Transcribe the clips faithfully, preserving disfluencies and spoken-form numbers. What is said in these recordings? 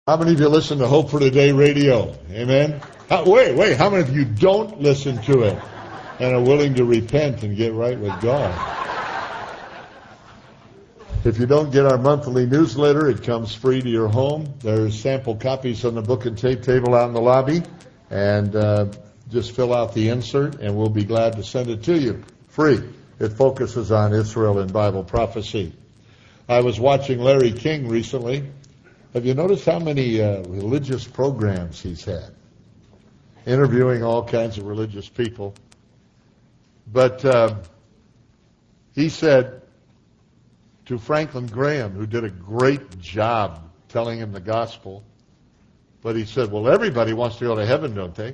How many of you listen to Hope for Today radio? Amen? How, wait, wait, how many of you don't listen to it and are willing to repent and get right with God? If you don't get our monthly newsletter, it comes free to your home. There's sample copies on the book and tape table out in the lobby. And uh, just fill out the insert and we'll be glad to send it to you. Free. It focuses on Israel and Bible prophecy. I was watching Larry King recently. Have you noticed how many uh, religious programs he's had? Interviewing all kinds of religious people. But uh, he said to Franklin Graham, who did a great job telling him the gospel, but he said, well, everybody wants to go to heaven, don't they?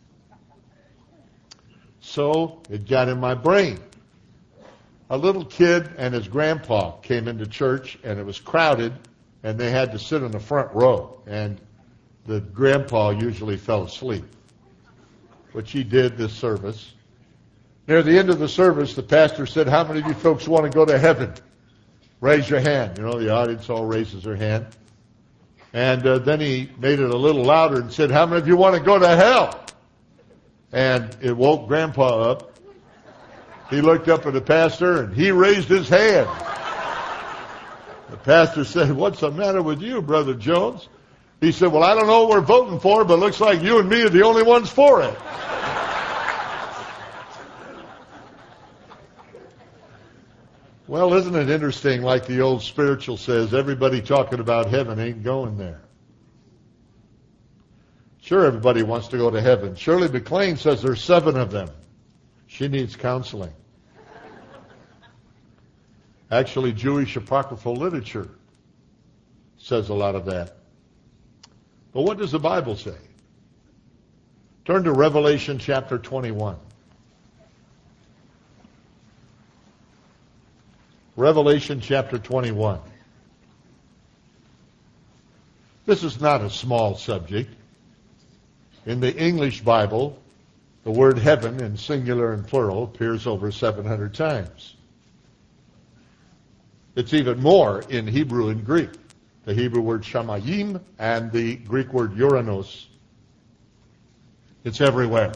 So it got in my brain. A little kid and his grandpa came into church, and it was crowded, and they had to sit in the front row, and the grandpa usually fell asleep, which he did this service. Near the end of the service, the pastor said, how many of you folks want to go to heaven? Raise your hand. You know, the audience all raises their hand. And uh, then he made it a little louder and said, how many of you want to go to hell? And it woke Grandpa up. He looked up at the pastor, and he raised his hand. The pastor said, what's the matter with you, Brother Jones? He said, well, I don't know what we're voting for, but it looks like you and me are the only ones for it. Well, isn't it interesting, like the old spiritual says, everybody talking about heaven ain't going there. Sure, everybody wants to go to heaven. Shirley MacLaine says there's seven of them. She needs counseling. Actually, Jewish apocryphal literature says a lot of that. But what does the Bible say? Turn to Revelation chapter twenty-one. Revelation chapter twenty-one. This is not a small subject. In the English Bible, the word heaven in singular and plural appears over seven hundred times. It's even more in Hebrew and Greek. The Hebrew word shamayim and the Greek word uranos. It's everywhere.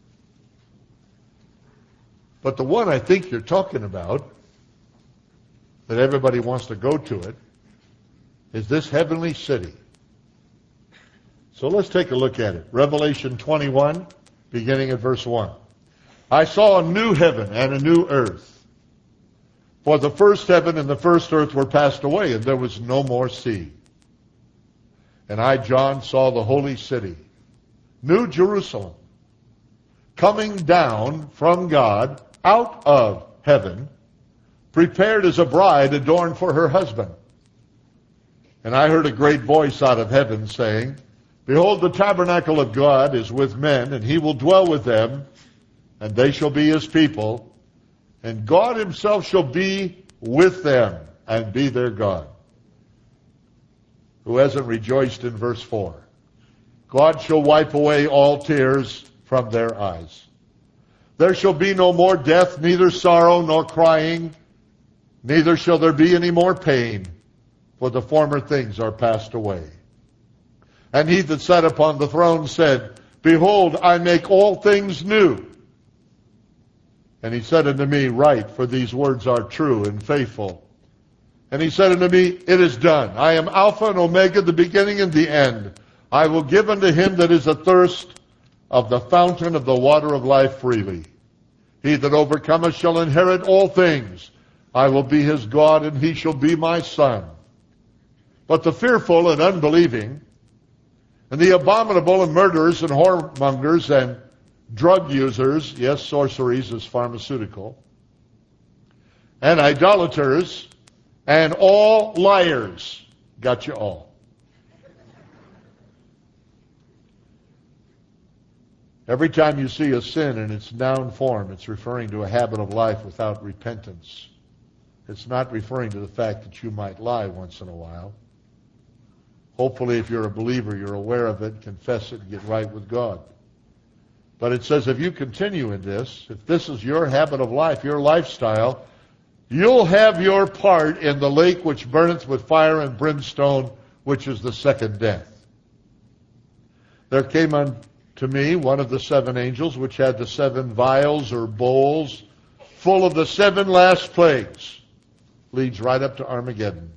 But the one I think you're talking about, that everybody wants to go to it, is this heavenly city. So let's take a look at it. Revelation twenty-one, beginning at verse one. I saw a new heaven and a new earth. For the first heaven and the first earth were passed away, and there was no more sea. And I, John, saw the holy city, New Jerusalem, coming down from God out of heaven, prepared as a bride adorned for her husband. And I heard a great voice out of heaven saying, behold, the tabernacle of God is with men, and he will dwell with them, and they shall be his people, and God himself shall be with them and be their God. Who hasn't rejoiced in verse four? God shall wipe away all tears from their eyes. There shall be no more death, neither sorrow nor crying, neither shall there be any more pain, for the former things are passed away. And he that sat upon the throne said, behold, I make all things new. And he said unto me, write, for these words are true and faithful. And he said unto me, it is done. I am Alpha and Omega, the beginning and the end. I will give unto him that is athirst of the fountain of the water of life freely. He that overcometh shall inherit all things. I will be his God, and he shall be my son. But the fearful and unbelieving, and the abominable and murderers and whoremongers and drug users, yes, sorceries is pharmaceutical, and idolaters, and all liars, got you all. Every time you see a sin in its noun form, it's referring to a habit of life without repentance. It's not referring to the fact that you might lie once in a while. Hopefully, if you're a believer, you're aware of it, confess it, and get right with God. But it says if you continue in this, if this is your habit of life, your lifestyle, you'll have your part in the lake which burneth with fire and brimstone, which is the second death. There came unto me one of the seven angels, which had the seven vials or bowls full of the seven last plagues. Leads right up to Armageddon.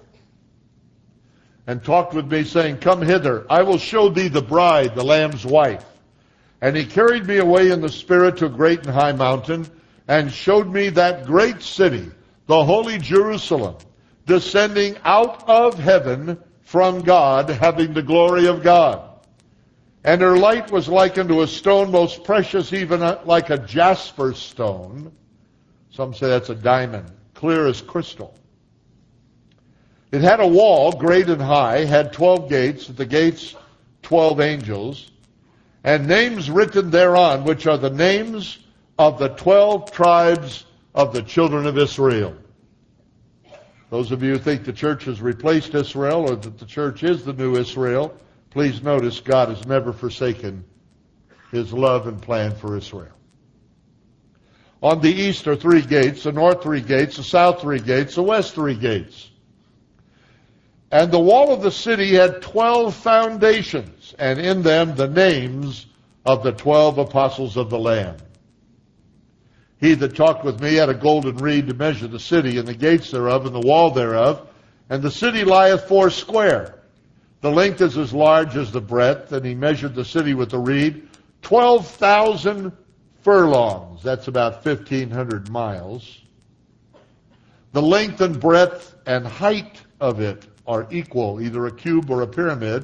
And talked with me, saying, Come hither, I will show thee the bride, the Lamb's wife. And he carried me away in the Spirit to a great and high mountain, and showed me that great city, the holy Jerusalem, descending out of heaven from God, having the glory of God. And her light was like unto a stone most precious, even like a jasper stone. Some say that's a diamond, clear as crystal. It had a wall, great and high, had twelve gates, at the gates twelve angels, and names written thereon, which are the names of the twelve tribes of the children of Israel. Those of you who think the church has replaced Israel, or that the church is the new Israel, please notice God has never forsaken his love and plan for Israel. On the east are three gates, the north three gates, the south three gates, the west three gates. And the wall of the city had twelve foundations, and in them the names of the twelve apostles of the Lamb. He that talked with me had a golden reed to measure the city, and the gates thereof, and the wall thereof. And the city lieth four square. The length is as large as the breadth, and he measured the city with the reed, twelve thousand furlongs. That's about fifteen hundred miles. The length and breadth and height of it are equal, either a cube or a pyramid.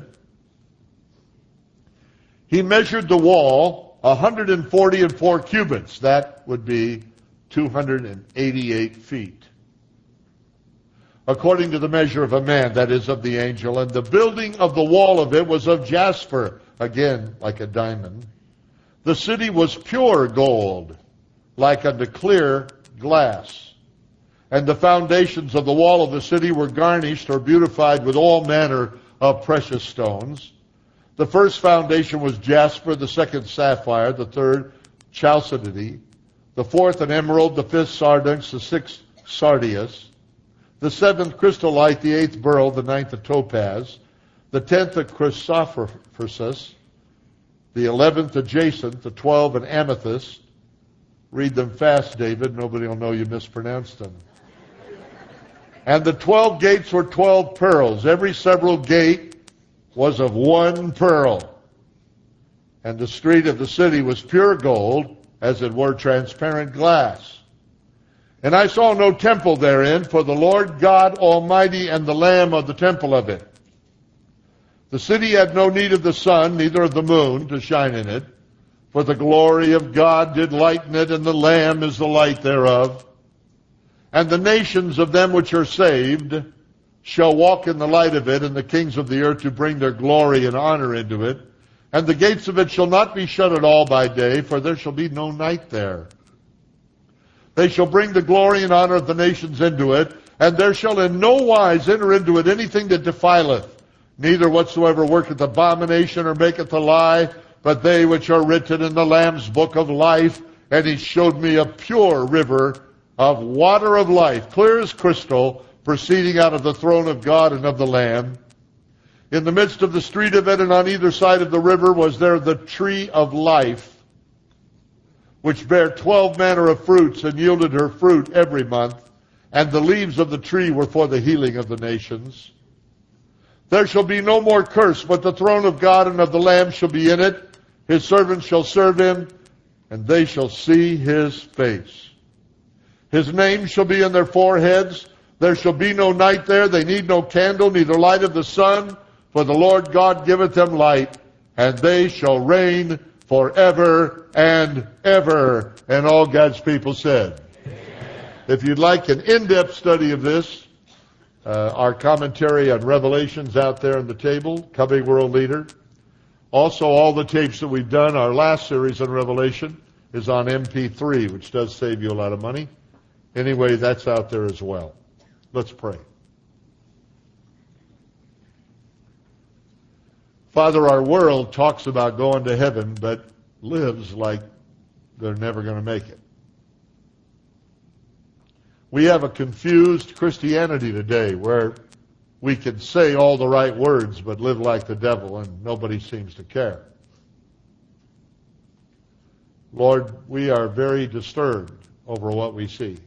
He measured the wall one hundred forty and four cubits. That would be two hundred eighty-eight feet. According to the measure of a man, that is of the angel. And the building of the wall of it was of jasper, again, like a diamond. The city was pure gold, like unto clear glass. And the foundations of the wall of the city were garnished or beautified with all manner of precious stones. The first foundation was jasper, the second sapphire, the third chalcedony, the fourth an emerald, the fifth sardonyx, the sixth sardius, the seventh crystolite, the eighth beryl, the ninth a topaz, the tenth a chrysoprase, the eleventh a jacinth, the twelve an amethyst. Read them fast, David. Nobody will know you mispronounced them. And the twelve gates were twelve pearls. Every several gate was of one pearl. And the street of the city was pure gold, as it were transparent glass. And I saw no temple therein, for the Lord God Almighty and the Lamb are the temple of it. The city had no need of the sun, neither of the moon, to shine in it, for the glory of God did lighten it, and the Lamb is the light thereof. And the nations of them which are saved shall walk in the light of it, and the kings of the earth to bring their glory and honor into it. And the gates of it shall not be shut at all by day, for there shall be no night there. They shall bring the glory and honor of the nations into it, and there shall in no wise enter into it anything that defileth, neither whatsoever worketh abomination or maketh a lie, but they which are written in the Lamb's book of life. And he showed me a pure river of water of life, clear as crystal, proceeding out of the throne of God and of the Lamb. In the midst of the street of it, and on either side of the river, was there the tree of life, which bare twelve manner of fruits, and yielded her fruit every month. And the leaves of the tree were for the healing of the nations. There shall be no more curse, but the throne of God and of the Lamb shall be in it. His servants shall serve him, and they shall see his face. His name shall be in their foreheads. There shall be no night there. They need no candle, neither light of the sun, for the Lord God giveth them light, and they shall reign forever and ever. And all God's people said. Amen. If you'd like an in-depth study of this, uh, our commentary on Revelation's out there on the table, Coming World Leader. Also, all the tapes that we've done, our last series on Revelation, is on M P three, which does save you a lot of money. Anyway, that's out there as well. Let's pray. Father, our world talks about going to heaven, but lives like they're never going to make it. We have a confused Christianity today where we can say all the right words but live like the devil and nobody seems to care. Lord, we are very disturbed over what we see.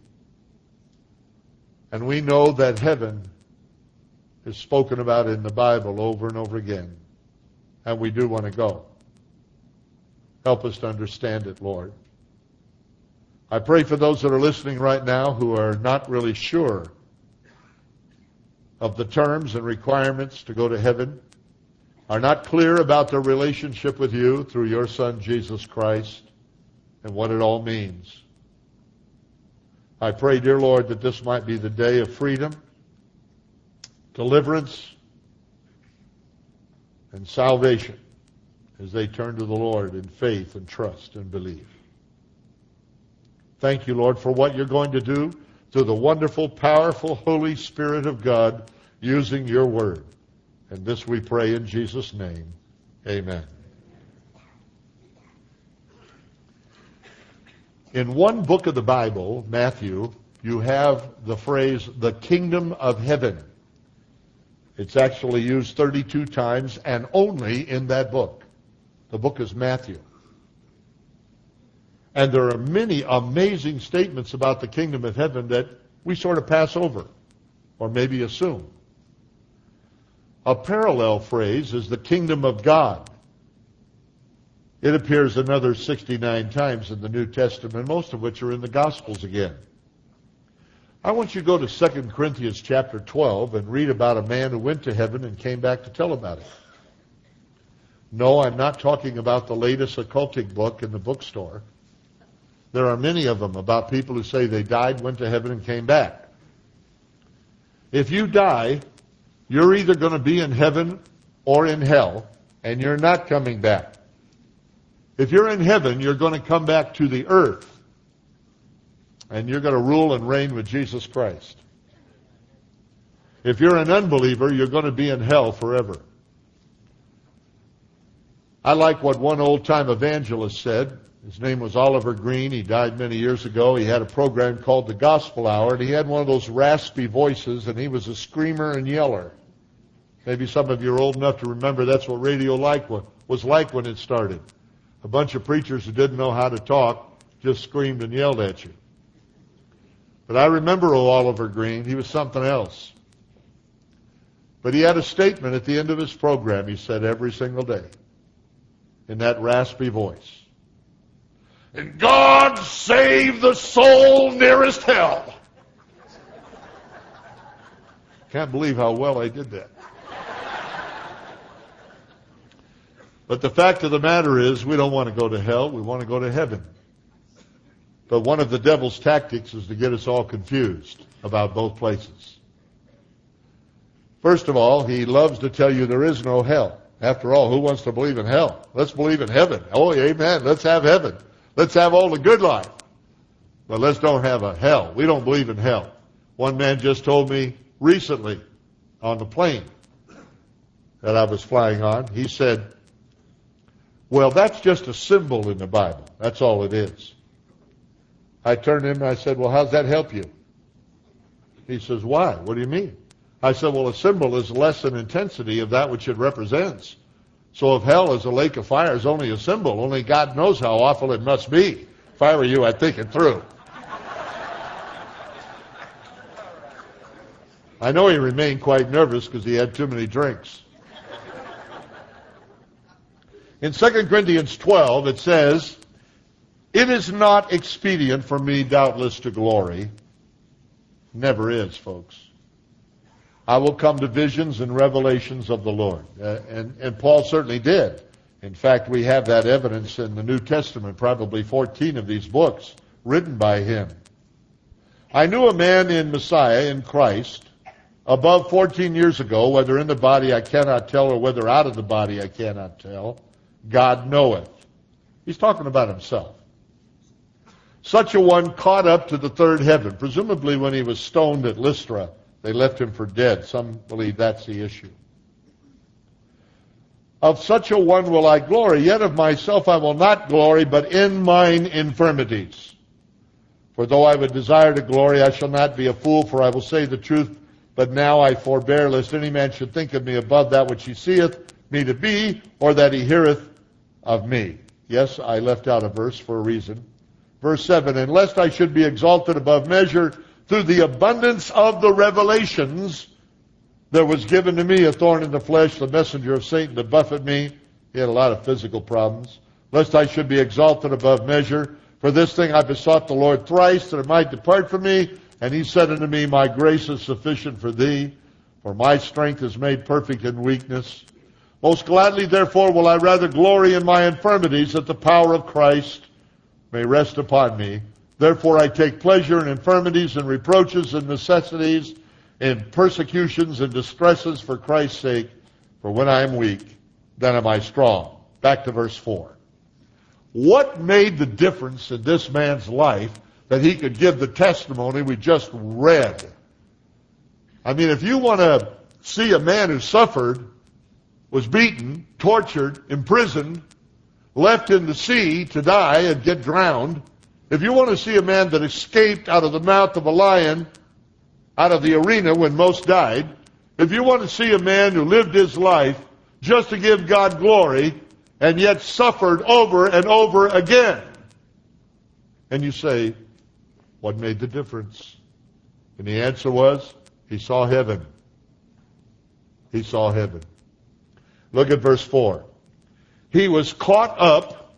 And we know that heaven is spoken about in the Bible over and over again. And we do want to go. Help us to understand it, Lord. I pray for those that are listening right now who are not really sure of the terms and requirements to go to heaven, are not clear about their relationship with you through your Son, Jesus Christ, and what it all means. I pray, dear Lord, that this might be the day of freedom, deliverance, and salvation as they turn to the Lord in faith and trust and believe. Thank you, Lord, for what you're going to do through the wonderful, powerful Holy Spirit of God using your word. And this we pray in Jesus' name. Amen. In one book of the Bible, Matthew, you have the phrase, the kingdom of heaven. It's actually used thirty-two times and only in that book. The book is Matthew. And there are many amazing statements about the kingdom of heaven that we sort of pass over or maybe assume. A parallel phrase is the kingdom of God. It appears another sixty-nine times in the New Testament, most of which are in the Gospels again. I want you to go to Second Corinthians chapter twelve and read about a man who went to heaven and came back to tell about it. No, I'm not talking about the latest occultic book in the bookstore. There are many of them about people who say they died, went to heaven, and came back. If you die, you're either going to be in heaven or in hell, and you're not coming back. If you're in heaven, you're going to come back to the earth, and you're going to rule and reign with Jesus Christ. If you're an unbeliever, you're going to be in hell forever. I like what one old-time evangelist said. His name was Oliver Green. He died many years ago. He had a program called The Gospel Hour, and he had one of those raspy voices, and he was a screamer and yeller. Maybe some of you are old enough to remember that's what radio like was like when it started. A bunch of preachers who didn't know how to talk just screamed and yelled at you. But I remember old Oliver Green. He was something else. But he had a statement at the end of his program he said every single day in that raspy voice. And God save the soul nearest hell. Can't believe how well I did that. But the fact of the matter is, we don't want to go to hell. We want to go to heaven. But one of the devil's tactics is to get us all confused about both places. First of all, he loves to tell you there is no hell. After all, who wants to believe in hell? Let's believe in heaven. Oh, amen. Let's have heaven. Let's have all the good life. But let's don't have a hell. We don't believe in hell. One man just told me recently on the plane that I was flying on, he said, well, that's just a symbol in the Bible. That's all it is. I turned to him and I said, well, how's that help you? He says, why? What do you mean? I said, well, a symbol is less in intensity of that which it represents. So if hell is a lake of fire is only a symbol, only God knows how awful it must be. If I were you, I'd think it through. I know he remained quite nervous because he had too many drinks. In Second Corinthians twelve, it says, it is not expedient for me, doubtless, to glory. Never is, folks. I will come to visions and revelations of the Lord. Uh, and, and Paul certainly did. In fact, we have that evidence in the New Testament, probably fourteen of these books written by him. I knew a man in Messiah, in Christ, above fourteen years ago, whether in the body I cannot tell or whether out of the body I cannot tell. God knoweth. He's talking about himself. Such a one caught up to the third heaven, presumably when he was stoned at Lystra. They left him for dead. Some believe that's the issue. Of such a one will I glory, yet of myself I will not glory, but in mine infirmities. For though I would desire to glory, I shall not be a fool, for I will say the truth, But now I forbear, lest any man should think of me above that which he seeth me to be, or that he heareth of me. Yes, I left out a verse for a reason. Verse seven, and lest I should be exalted above measure through the abundance of the revelations, there was given to me a thorn in the flesh, the messenger of Satan to buffet me. He had a lot of physical problems. Lest I should be exalted above measure. For this thing I besought the Lord thrice, that it might depart from me. And he said unto me, my grace is sufficient for thee, for my strength is made perfect in weakness. Most gladly, therefore, will I rather glory in my infirmities, that the power of Christ may rest upon me. Therefore I take pleasure in infirmities and reproaches and necessities, in persecutions and distresses for Christ's sake. For when I am weak, then am I strong. Back to verse four. What made the difference in this man's life that he could give the testimony we just read? I mean, if you want to see a man who suffered, was beaten, tortured, imprisoned, left in the sea to die and get drowned, if you want to see a man that escaped out of the mouth of a lion, out of the arena when most died, if you want to see a man who lived his life just to give God glory and yet suffered over and over again, and you say, what made the difference? And the answer was, he saw heaven. He saw heaven. Look at verse four. He was caught up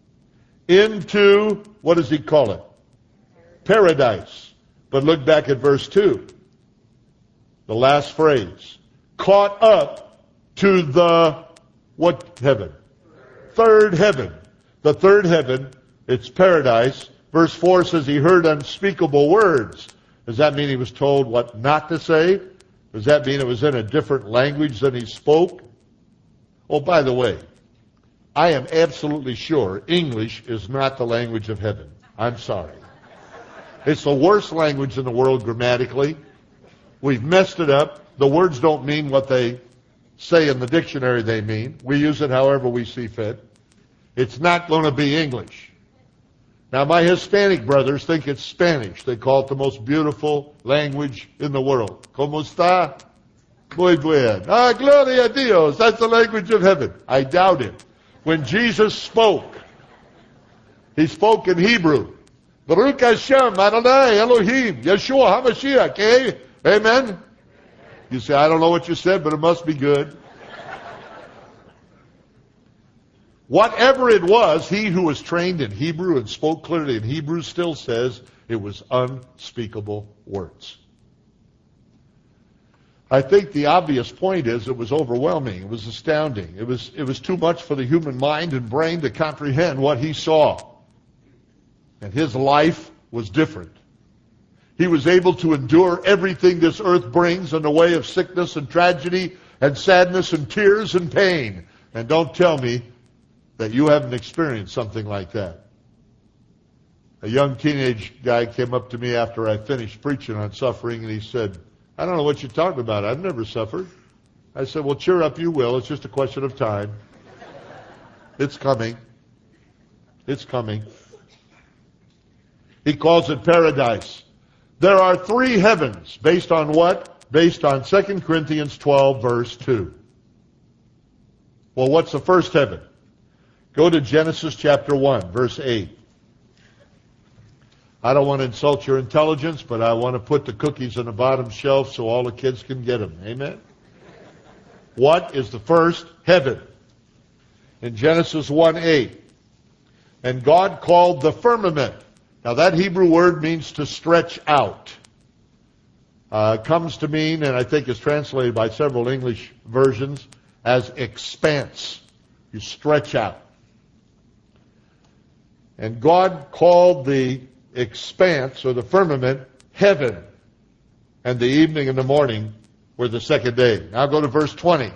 into, what does he call it? Paradise. But look back at verse two. The last phrase. Caught up to the, what heaven? Third heaven. The third heaven, it's paradise. Verse four says he heard unspeakable words. Does that mean he was told what not to say? Does that mean it was in a different language than he spoke? Oh, by the way, I am absolutely sure English is not the language of heaven. I'm sorry. It's the worst language in the world grammatically. We've messed it up. The words don't mean what they say in the dictionary they mean. We use it however we see fit. It's not going to be English. Now, my Hispanic brothers think it's Spanish. They call it the most beautiful language in the world. ¿Cómo está? Muy bien. Ah, gloria a Dios. That's the language of heaven. I doubt it. When Jesus spoke, he spoke in Hebrew. Baruch Hashem, Adonai, Elohim, Yeshua, HaMashiach. Eh? Amen? You say, I don't know what you said, but it must be good. Whatever it was, he who was trained in Hebrew and spoke clearly in Hebrew still says it was unspeakable words. I think the obvious point is it was overwhelming. It was astounding. It was, it was too much for the human mind and brain to comprehend what he saw. And his life was different. He was able to endure everything this earth brings in the way of sickness and tragedy and sadness and tears and pain. And don't tell me that you haven't experienced something like that. A young teenage guy came up to me after I finished preaching on suffering, and he said, I don't know what you're talking about. I've never suffered. I said, well, cheer up, you will. It's just a question of time. It's coming. It's coming. He calls it paradise. There are three heavens. Based on what? Based on Second Corinthians twelve, verse two. Well, what's the first heaven? Go to Genesis chapter one, verse eight. I don't want to insult your intelligence, but I want to put the cookies on the bottom shelf so all the kids can get them. Amen? What is the first heaven? In Genesis one eight. And God called the firmament. Now that Hebrew word means to stretch out. Uh, comes to mean, and I think is translated by several English versions, as expanse. You stretch out. And God called the expanse, or the firmament, heaven. And the evening and the morning were the second day. Now go to verse twenty.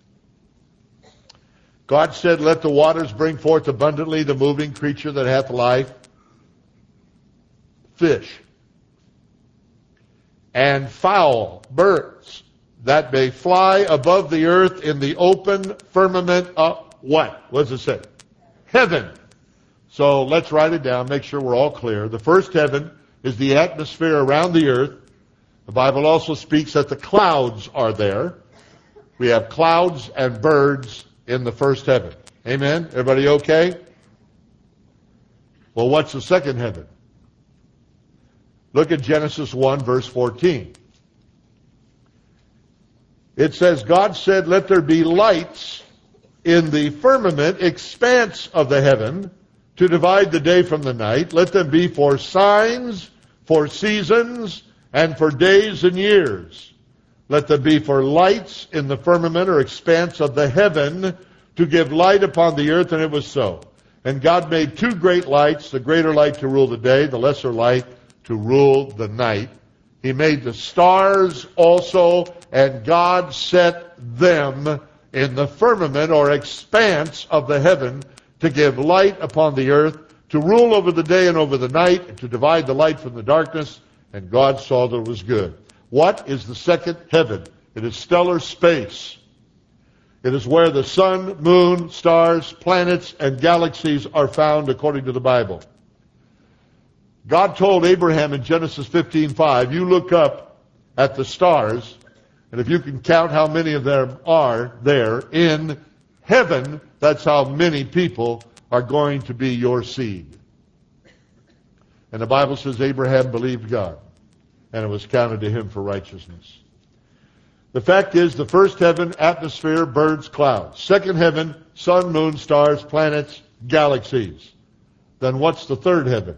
God said, let the waters bring forth abundantly the moving creature that hath life, fish, and fowl, birds, that may fly above the earth in the open firmament of what? What does it say? Heaven. So let's write it down, make sure we're all clear. The first heaven is the atmosphere around the earth. The Bible also speaks that the clouds are there. We have clouds and birds in the first heaven. Amen? Everybody okay? Well, what's the second heaven? Look at Genesis one, verse fourteen. It says, God said, let there be lights in the firmament expanse of the heaven to divide the day from the night. Let them be for signs, for seasons, and for days and years. Let them be for lights in the firmament or expanse of the heaven to give light upon the earth, and it was so. And God made two great lights, the greater light to rule the day, the lesser light to rule the night. He made the stars also, and God set them in the firmament or expanse of the heaven to give light upon the earth, to rule over the day and over the night, and to divide the light from the darkness. And God saw that it was good. What is the second heaven? It is stellar space. It is where the sun, moon, stars, planets, and galaxies are found according to the Bible. God told Abraham in Genesis fifteen five, you look up at the stars, and if you can count how many of them are there in heaven, that's how many people are going to be your seed. And the Bible says Abraham believed God, and it was counted to him for righteousness. The fact is, the first heaven, atmosphere, birds, clouds. Second heaven, sun, moon, stars, planets, galaxies. Then what's the third heaven?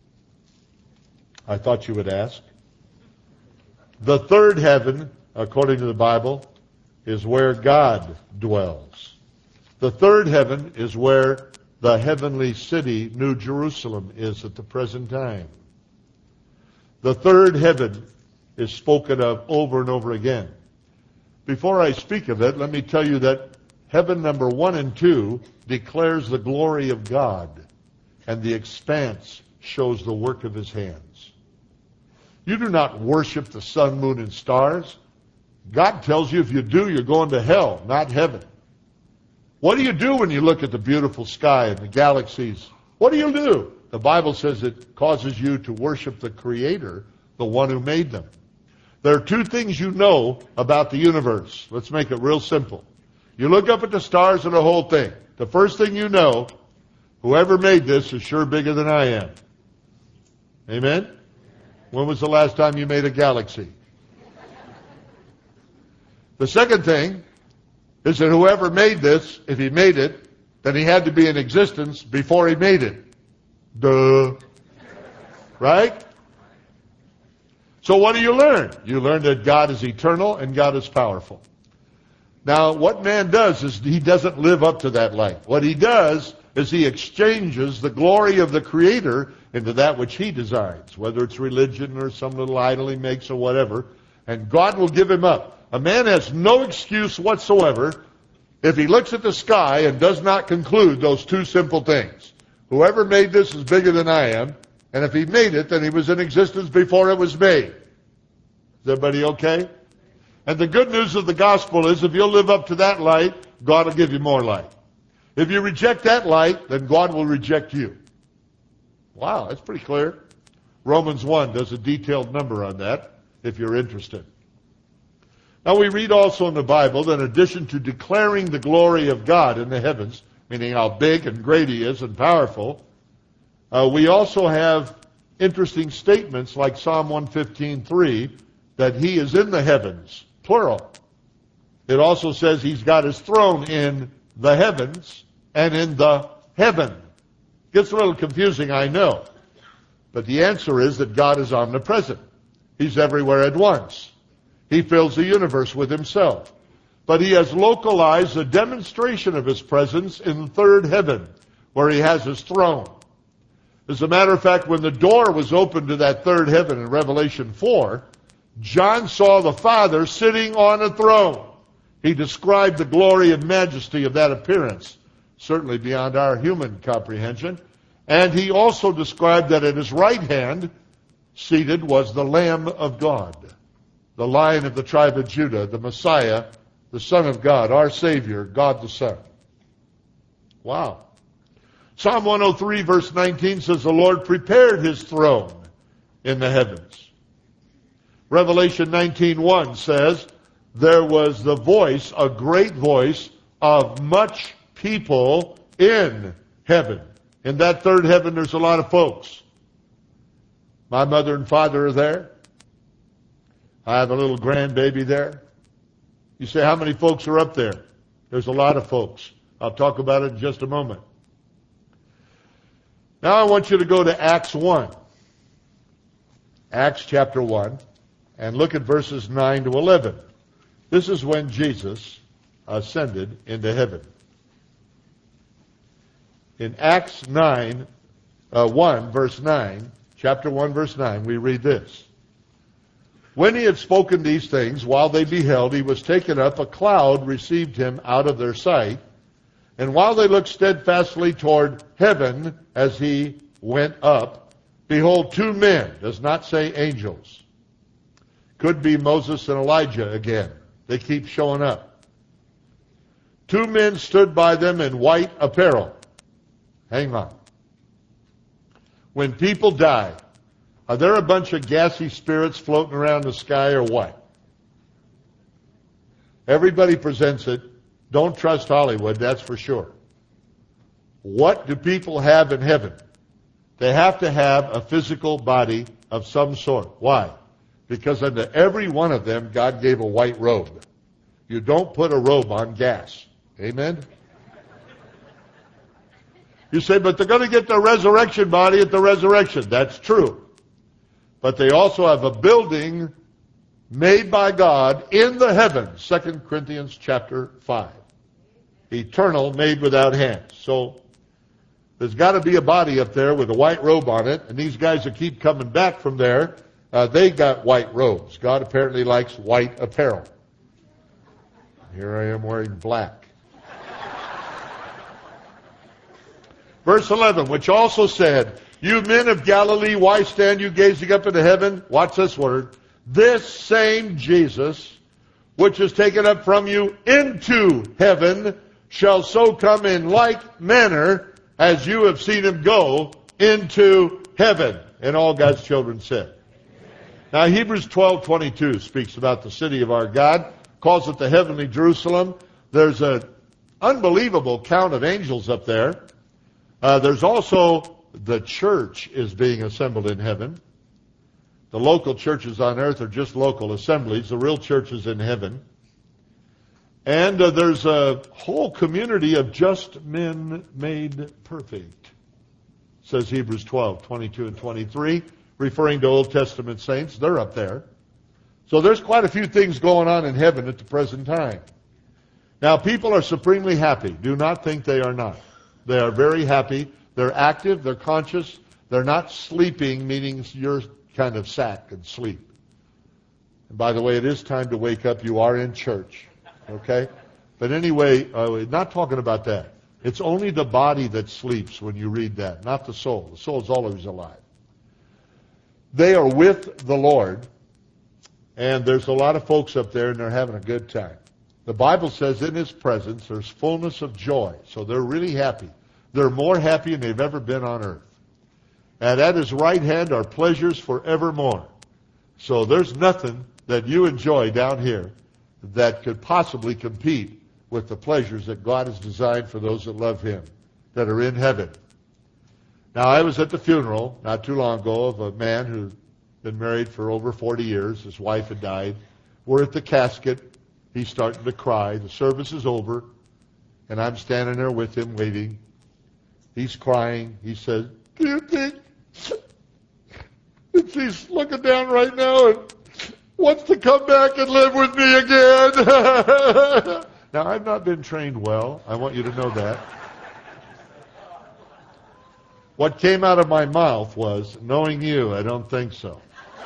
I thought you would ask. The third heaven, according to the Bible, is where God dwells. The third heaven is where the heavenly city, New Jerusalem, is at the present time. The third heaven is spoken of over and over again. Before I speak of it, let me tell you that heaven number one and two declares the glory of God, and the expanse shows the work of his hands. You do not worship the sun, moon, and stars. God tells you if you do, you're going to hell, not heaven. What do you do when you look at the beautiful sky and the galaxies? What do you do? The Bible says it causes you to worship the Creator, the one who made them. There are two things you know about the universe. Let's make it real simple. You look up at the stars and the whole thing. The first thing you know, whoever made this is sure bigger than I am. Amen? When was the last time you made a galaxy? The second thing is that whoever made this, if he made it, then he had to be in existence before he made it. Duh. Right? So what do you learn? You learn that God is eternal and God is powerful. Now, what man does is he doesn't live up to that light. What he does is he exchanges the glory of the Creator into that which he desires, whether it's religion or some little idol he makes or whatever, and God will give him up. A man has no excuse whatsoever if he looks at the sky and does not conclude those two simple things. Whoever made this is bigger than I am, and if he made it, then he was in existence before it was made. Is everybody okay? And the good news of the gospel is if you'll live up to that light, God will give you more light. If you reject that light, then God will reject you. Wow, that's pretty clear. Romans one does a detailed number on that, if you're interested. Now we read also in the Bible that in addition to declaring the glory of God in the heavens, meaning how big and great he is and powerful, uh, we also have interesting statements like Psalm one fifteen three, that he is in the heavens, plural. It also says he's got his throne in the heavens and in the heaven. Gets a little confusing, I know. But the answer is that God is omnipresent. He's everywhere at once. He fills the universe with himself. But he has localized a demonstration of his presence in the third heaven, where he has his throne. As a matter of fact, when the door was opened to that third heaven in Revelation four, John saw the Father sitting on a throne. He described the glory and majesty of that appearance, certainly beyond our human comprehension. And he also described that at his right hand, seated, was the Lamb of God, the Lion of the tribe of Judah, the Messiah, the Son of God, our Savior, God the Son. Wow. Psalm one oh three verse nineteen says, the Lord prepared his throne in the heavens. Revelation nineteen one says, there was the voice, a great voice, of much people in heaven. In that third heaven, there's a lot of folks. My mother and father are there. I have a little grandbaby there. You say, how many folks are up there? There's a lot of folks. I'll talk about it in just a moment. Now I want you to go to Acts one. Acts chapter one. And look at verses nine to eleven. This is when Jesus ascended into heaven. In Acts nine, uh, one, verse nine, chapter one, verse nine, we read this. When he had spoken these things, while they beheld, he was taken up, a cloud received him out of their sight. And while they looked steadfastly toward heaven as he went up, behold, two men, does not say angels. Could be Moses and Elijah again. They keep showing up. Two men stood by them in white apparel. Hang on. When people die, are there a bunch of gassy spirits floating around the sky or what? Everybody presents it. Don't trust Hollywood, that's for sure. What do people have in heaven? They have to have a physical body of some sort. Why? Because unto every one of them, God gave a white robe. You don't put a robe on gas. Amen? You say, but they're going to get their resurrection body at the resurrection. That's true. But they also have a building made by God in the heavens. Second Corinthians chapter five. Eternal, made without hands. So there's got to be a body up there with a white robe on it. And these guys that keep coming back from there, uh, they got white robes. God apparently likes white apparel. Here I am wearing black. Verse eleven, which also said, you men of Galilee, why stand you gazing up into heaven? Watch this word. This same Jesus, which is taken up from you into heaven, shall so come in like manner as you have seen him go into heaven. And all God's children said. Now Hebrews twelve twenty-two speaks about the city of our God, calls it the heavenly Jerusalem. There's an unbelievable count of angels up there. Uh, there's also the church is being assembled in heaven. The local churches on earth are just local assemblies. The real church is in heaven. And uh, there's a whole community of just men made perfect, says Hebrews twelve twenty-two and twenty-three, referring to Old Testament saints. They're up there. So there's quite a few things going on in heaven at the present time. Now, people are supremely happy. Do not think they are not. They are very happy. They're active. They're conscious. They're not sleeping, meaning you're kind of sack and sleep. And by the way, it is time to wake up. You are in church. Okay? But anyway, uh, not talking about that. It's only the body that sleeps when you read that, not the soul. The soul is always alive. They are with the Lord, and there's a lot of folks up there, and they're having a good time. The Bible says in His presence there's fullness of joy, so they're really happy. They're more happy than they've ever been on earth. And at His right hand are pleasures forevermore. So there's nothing that you enjoy down here that could possibly compete with the pleasures that God has designed for those that love Him, that are in heaven. Now, I was at the funeral not too long ago of a man who'd been married for over forty years. His wife had died. We're at the casket. He's starting to cry. The service is over, and I'm standing there with him waiting. He's crying. He says, do you think that she's looking down right now and wants to come back and live with me again? Now, I've not been trained well. I want you to know that. What came out of my mouth was, knowing you, I don't think so.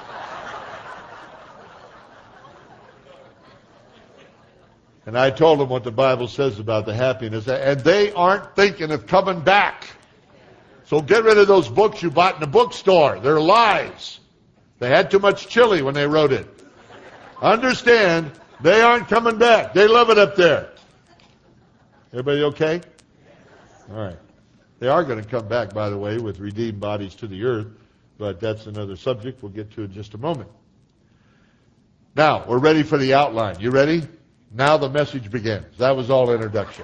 And I told them what the Bible says about the happiness. And they aren't thinking of coming back. So get rid of those books you bought in the bookstore. They're lies. They had too much chili when they wrote it. Understand, they aren't coming back. They love it up there. Everybody okay? All right. They are going to come back, by the way, with redeemed bodies to the earth. But that's another subject we'll get to in just a moment. Now, we're ready for the outline. You ready? Now the message begins. That was all introduction.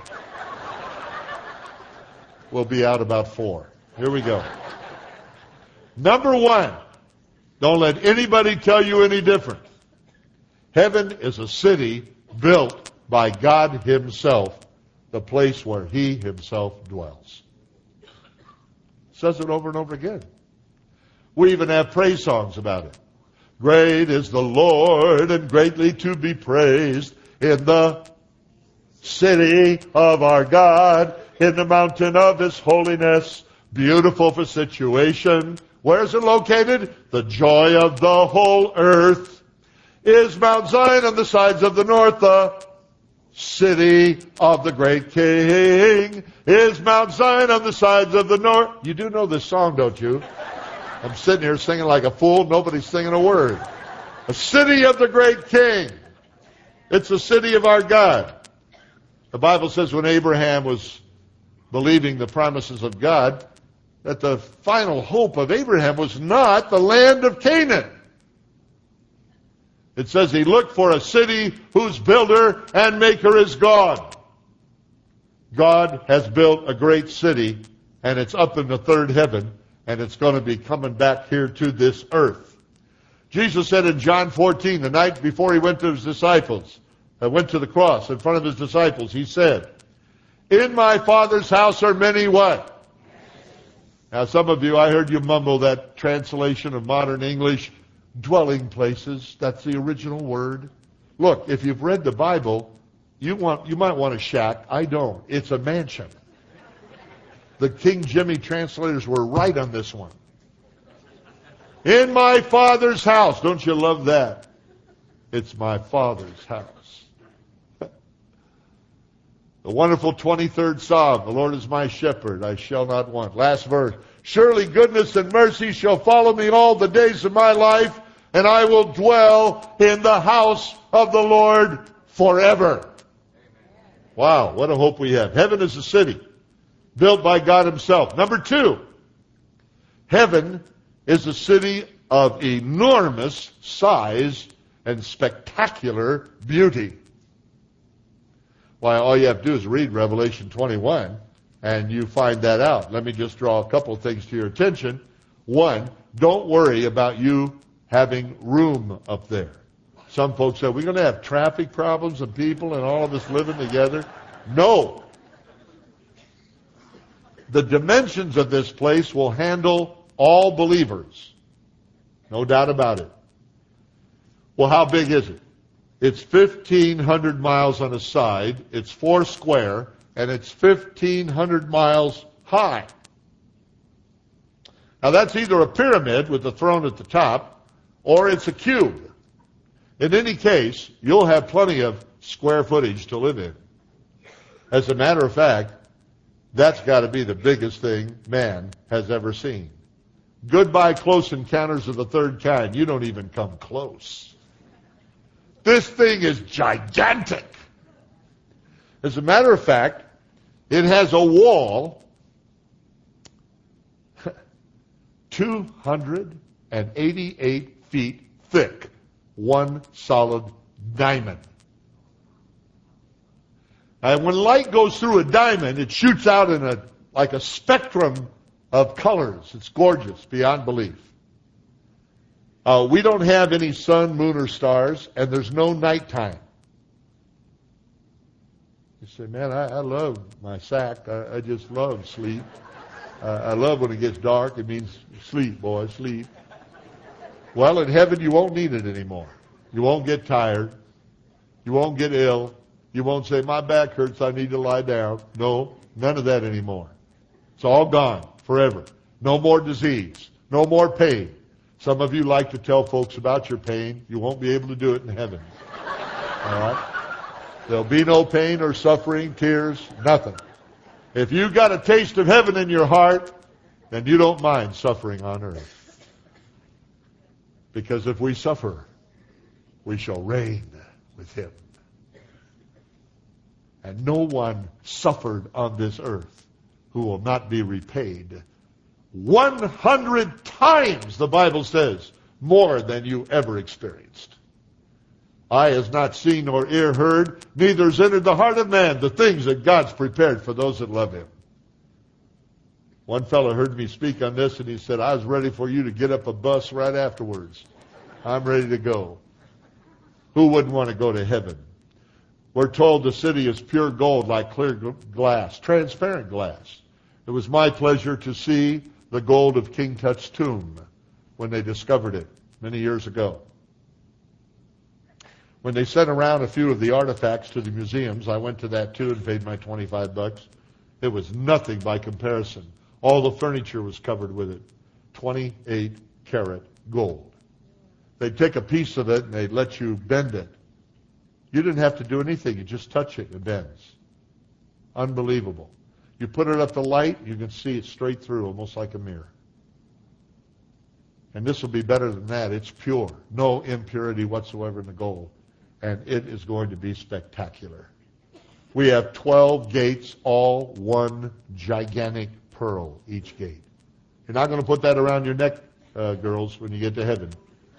We'll be out about four. Here we go. Number one, don't let anybody tell you any different. Heaven is a city built by God Himself, the place where He Himself dwells. It says it over and over again. We even have praise songs about it. Great is the Lord and greatly to be praised in the city of our God, in the mountain of His holiness, beautiful for situation. Where is it located? The joy of the whole earth is Mount Zion on the sides of the north. The city of the great King is Mount Zion on the sides of the north. You do know this song, don't you? I'm sitting here singing like a fool. Nobody's singing a word. A city of the great King. It's the city of our God. The Bible says when Abraham was believing the promises of God, that the final hope of Abraham was not the land of Canaan. It says he looked for a city whose builder and maker is God. God has built a great city, and it's up in the third heaven, and it's going to be coming back here to this earth. Jesus said in John fourteen, the night before He went to His disciples, uh, went to the cross in front of His disciples, He said, in my Father's house are many what? Now some of you, I heard you mumble that translation of modern English, dwelling places. That's the original word. Look, if you've read the Bible, you want you might want a shack. I don't. It's a mansion. The King Jimmy translators were right on this one. In my Father's house. Don't you love that? It's my Father's house. The wonderful twenty-third Psalm. The Lord is my shepherd. I shall not want. Last verse. Surely goodness and mercy shall follow me all the days of my life, and I will dwell in the house of the Lord forever. Wow, what a hope we have. Heaven is a city built by God Himself. Number two, heaven is a city of enormous size and spectacular beauty. Why, all you have to do is read Revelation twenty-one, and you find that out. Let me just draw a couple of things to your attention. One, don't worry about you having room up there. Some folks say, we're going to have traffic problems and people and all of us living together. No. The dimensions of this place will handle all believers. No doubt about it. Well, how big is it? It's fifteen hundred miles on a side, it's four square, and it's fifteen hundred miles high. Now that's either a pyramid with the throne at the top, or it's a cube. In any case, you'll have plenty of square footage to live in. As a matter of fact, that's got to be the biggest thing man has ever seen. Goodbye close encounters of the third kind. You don't even come close. This thing is gigantic. As a matter of fact, it has a wall two hundred eighty-eight feet thick. One solid diamond. And when light goes through a diamond, it shoots out in a like a spectrum of colors. It's gorgeous beyond belief. Uh, we don't have any sun, moon, or stars, and there's no nighttime. You say, man, I, I love my sack. I, I just love sleep. Uh, I love when it gets dark. It means sleep, boy, sleep. Well, in heaven, you won't need it anymore. You won't get tired. You won't get ill. You won't say, my back hurts, I need to lie down. No, none of that anymore. It's all gone forever. No more disease. No more pain. Some of you like to tell folks about your pain. You won't be able to do it in heaven. All right? There'll be no pain or suffering, tears, nothing. If you've got a taste of heaven in your heart, then you don't mind suffering on earth. Because if we suffer, we shall reign with Him. And no one suffered on this earth who will not be repaid one hundred times, the Bible says, more than you ever experienced. Eye has not seen nor ear heard, neither has entered the heart of man the things that God's prepared for those that love him. One fellow heard me speak on this, and he said, I was ready for you to get up a bus right afterwards. I'm ready to go. Who wouldn't want to go to heaven? We're told the city is pure gold like clear glass, transparent glass. It was my pleasure to see the gold of King Tut's tomb when they discovered it many years ago. When they sent around a few of the artifacts to the museums, I went to that too and paid my twenty-five bucks. It was nothing by comparison. All the furniture was covered with it. twenty-eight karat gold. They'd take a piece of it and they'd let you bend it. You didn't have to do anything. You just touch it and it bends. Unbelievable. You put it up to light, you can see it straight through, almost like a mirror. And this will be better than that. It's pure. No impurity whatsoever in the gold. And it is going to be spectacular. We have twelve gates, all one gigantic pearl, each gate. You're not going to put that around your neck, uh, girls, when you get to heaven.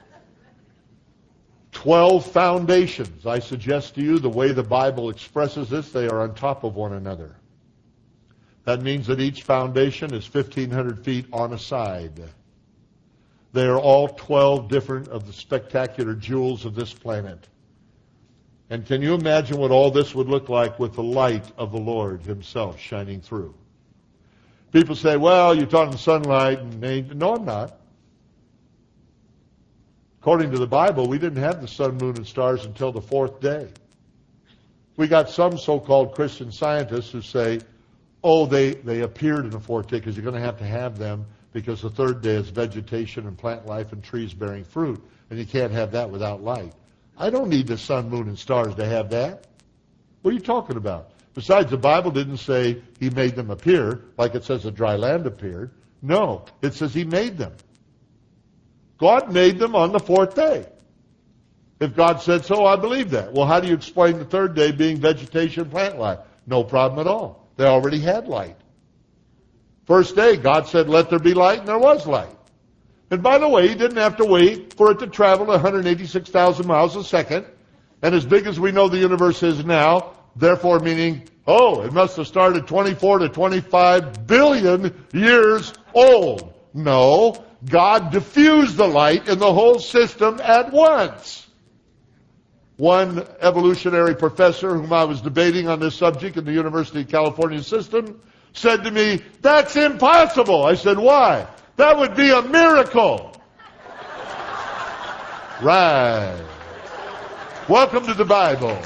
Twelve foundations. I suggest to you the way the Bible expresses this, they are on top of one another. That means that each foundation is fifteen hundred feet on a side. They are all twelve different of the spectacular jewels of this planet. And can you imagine what all this would look like with the light of the Lord himself shining through? People say, well, you're talking sunlight. And they, no, I'm not. According to the Bible, we didn't have the sun, moon, and stars until the fourth day. We got some so-called Christian scientists who say, oh, they, they appeared in the fourth day because you're going to have to have them because the third day is vegetation and plant life and trees bearing fruit, and you can't have that without light. I don't need the sun, moon, and stars to have that. What are you talking about? Besides, the Bible didn't say he made them appear, like it says the dry land appeared. No, it says he made them. God made them on the fourth day. If God said so, I believe that. Well, how do you explain the third day being vegetation, plant life? No problem at all. They already had light. First day, God said, let there be light, and there was light. And by the way, he didn't have to wait for it to travel one hundred eighty-six thousand miles a second. And as big as we know the universe is now, therefore meaning, oh, it must have started twenty-four to twenty-five billion years old. No, God diffused the light in the whole system at once. One evolutionary professor whom I was debating on this subject in the University of California system said to me, that's impossible. I said, why? That would be a miracle. Right. Welcome to the Bible.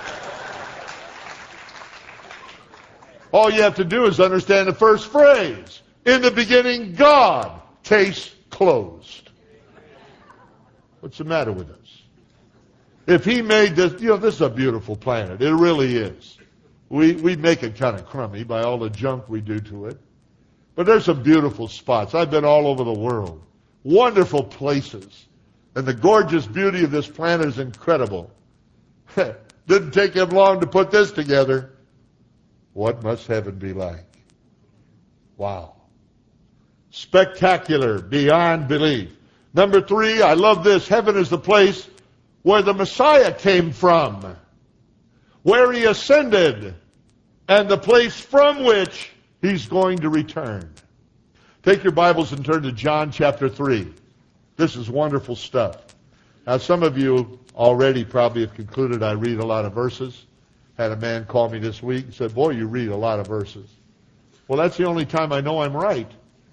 All you have to do is understand the first phrase. In the beginning, God. Case closed. What's the matter with us? If he made this, you know, this is a beautiful planet. It really is. We, we make it kind of crummy by all the junk we do to it. But there's some beautiful spots. I've been all over the world. Wonderful places. And the gorgeous beauty of this planet is incredible. Didn't take him long to put this together. What must heaven be like? Wow. Spectacular, beyond belief. Number three, I love this. Heaven is the place where the Messiah came from, where he ascended, and the place from which he's going to return. Take your Bibles and turn to John chapter three. This is wonderful stuff. Now, some of you already probably have concluded I read a lot of verses. Had a man call me this week and said, boy, you read a lot of verses. Well, that's the only time I know I'm right.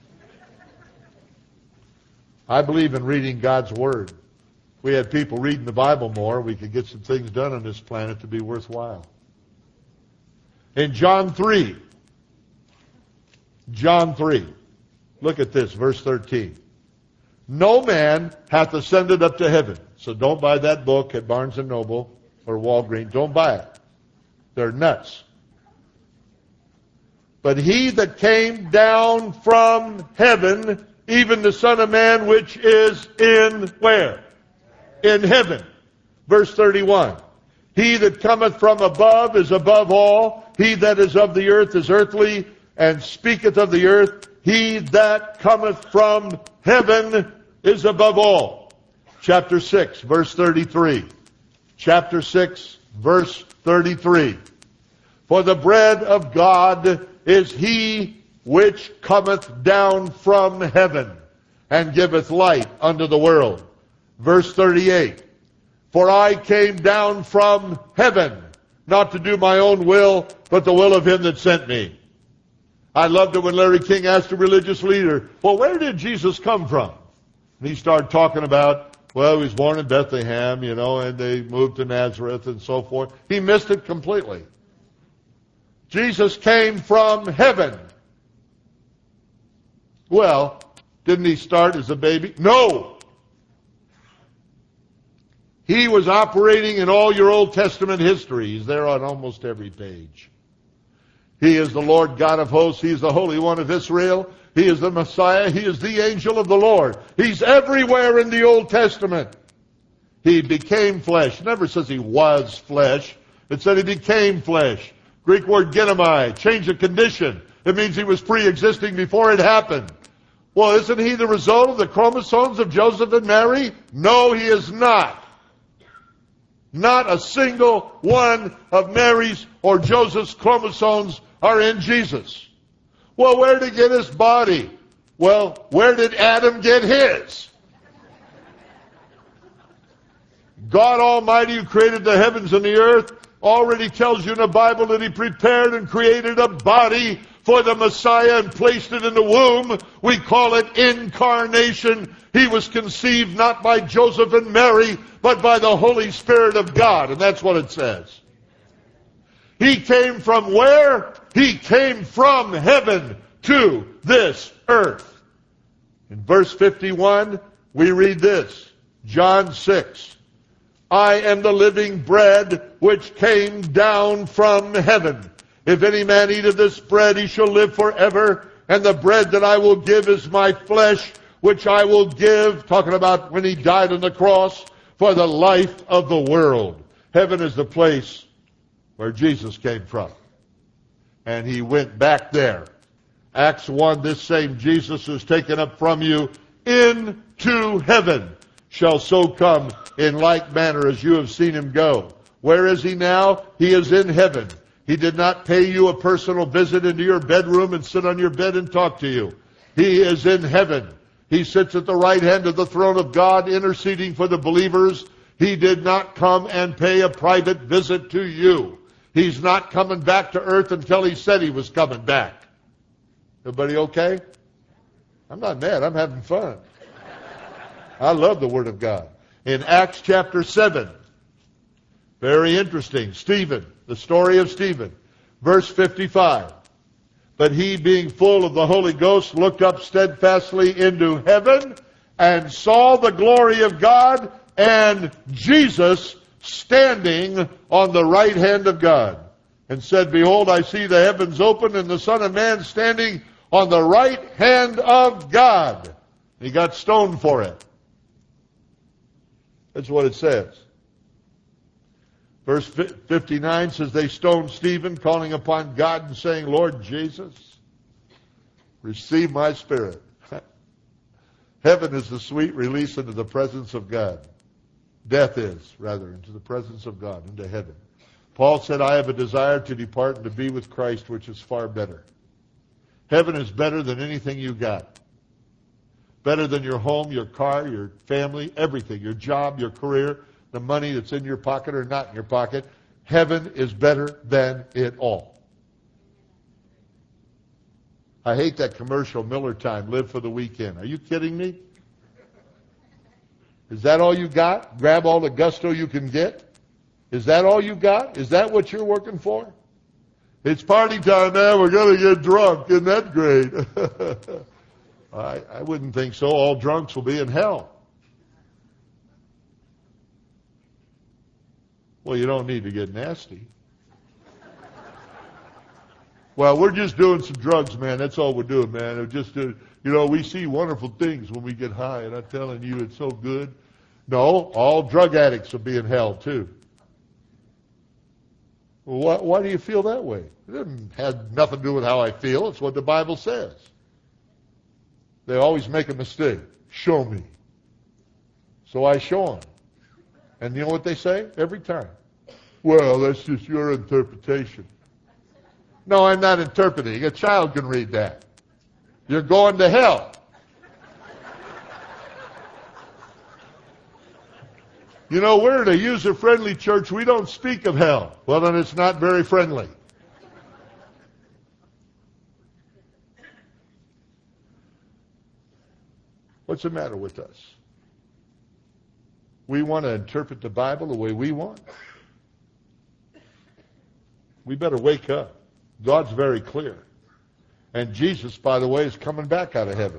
I believe in reading God's Word. If we had people reading the Bible more, we could get some things done on this planet to be worthwhile. In John three, John three, look at this, verse thirteen. No man hath ascended up to heaven. So don't buy that book at Barnes and Noble or Walgreens. Don't buy it. They're nuts. But he that came down from heaven, even the Son of Man, which is in where? In heaven. Verse thirty-one. He that cometh from above is above all. He that is of the earth is earthly, and speaketh of the earth. He that cometh from heaven is above all. Chapter six, verse thirty-three. chapter six, verse thirty-three. For the bread of God is he which cometh down from heaven, and giveth light unto the world. Verse thirty-eight. For I came down from heaven, not to do my own will, but the will of him that sent me. I loved it when Larry King asked a religious leader, well, where did Jesus come from? And he started talking about, well, he was born in Bethlehem, you know, and they moved to Nazareth and so forth. He missed it completely. Jesus came from heaven. Well, didn't he start as a baby? No! He was operating in all your Old Testament history. He's there on almost every page. He is the Lord God of hosts. He is the Holy One of Israel. He is the Messiah. He is the angel of the Lord. He's everywhere in the Old Testament. He became flesh. It never says he was flesh. It said he became flesh. Greek word genomai, change of condition. It means he was pre-existing before it happened. Well, isn't he the result of the chromosomes of Joseph and Mary? No, he is not. Not a single one of Mary's or Joseph's chromosomes are in Jesus. Well, where did he get his body? Well, where did Adam get his? God Almighty, who created the heavens and the earth, already tells you in the Bible that he prepared and created a body for the Messiah and placed it in the womb. We call it incarnation. He was conceived not by Joseph and Mary, but by the Holy Spirit of God. And that's what it says. He came from where? He came from heaven to this earth. In verse fifty-one, we read this. John six. I am the living bread which came down from heaven. If any man eat of this bread, he shall live forever. And the bread that I will give is my flesh, which I will give, talking about when he died on the cross, for the life of the world. Heaven is the place where Jesus came from. And he went back there. Acts one, this same Jesus is taken up from you into heaven, shall so come in like manner as you have seen him go. Where is he now? He is in heaven. He did not pay you a personal visit into your bedroom and sit on your bed and talk to you. He is in heaven. He sits at the right hand of the throne of God, interceding for the believers. He did not come and pay a private visit to you. He's not coming back to earth until he said he was coming back. Everybody okay? I'm not mad. I'm having fun. I love the Word of God. In Acts chapter seven, very interesting, Stephen, the story of Stephen, verse fifty-five. But he, being full of the Holy Ghost, looked up steadfastly into heaven and saw the glory of God and Jesus standing on the right hand of God, and said, Behold, I see the heavens open and the Son of Man standing on the right hand of God. He got stoned for it. That's what it says. Verse fifty-nine says, they stoned Stephen, calling upon God and saying, Lord Jesus, receive my spirit. Heaven is the sweet release into the presence of God. Death is, rather, into the presence of God, into heaven. Paul said, I have a desire to depart and to be with Christ, which is far better. Heaven is better than anything you got. Better than your home, your car, your family, everything, your job, your career, the money that's in your pocket or not in your pocket. Heaven is better than it all. I hate that commercial, Miller Time, live for the weekend. Are you kidding me? Is that all you got? Grab all the gusto you can get? Is that all you got? Is that what you're working for? It's party time now, we're going to get drunk. Isn't that great? I, I wouldn't think so. All drunks will be in hell. Well, you don't need to get nasty. Well, we're just doing some drugs, man. That's all we're doing, man. We're just, uh, you know, we see wonderful things when we get high, and I'm telling you, it's so good. No, all drug addicts will be in hell, too. Well, why, why do you feel that way? It doesn't have nothing to do with how I feel. It's what the Bible says. They always make a mistake. Show me. So I show them. And you know what they say? Every time. Well, that's just your interpretation. No, I'm not interpreting. A child can read that. You're going to hell. You know, we're in a user-friendly church. We don't speak of hell. Well, then it's not very friendly. What's the matter with us? We want to interpret the Bible the way we want. We better wake up. God's very clear. And Jesus, by the way, is coming back out of heaven.